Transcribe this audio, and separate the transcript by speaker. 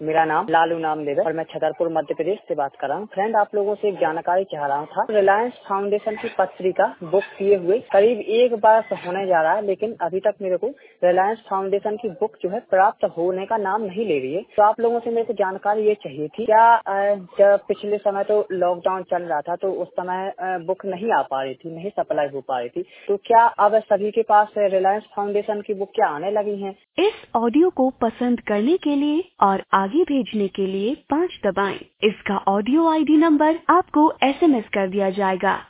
Speaker 1: मेरा नाम लालू नामदेव और मैं छतरपुर मध्य प्रदेश से बात कर रहा हूँ। फ्रेंड, आप लोगों से एक जानकारी चाह रहा था। रिलायंस फाउंडेशन की पत्रिका बुक किए हुए करीब 1 वर्ष होने जा रहा है, लेकिन अभी तक मेरे को रिलायंस फाउंडेशन की बुक जो है प्राप्त होने का नाम नहीं ले रही है। तो आप लोगों से मेरे को जानकारी ये चाहिए थी, क्या जब पिछले समय तो लॉकडाउन चल रहा था तो उस समय बुक नहीं आ पा रही थी, नहीं सप्लाई हो पा रही थी, तो क्या अब सभी के पास रिलायंस फाउंडेशन की बुक क्या आने लगी हैं?
Speaker 2: इस ऑडियो को पसंद करने के लिए और आगे भेजने के लिए 5 दबाएं। इसका ऑडियो आईडी नंबर आपको SMS कर दिया जाएगा।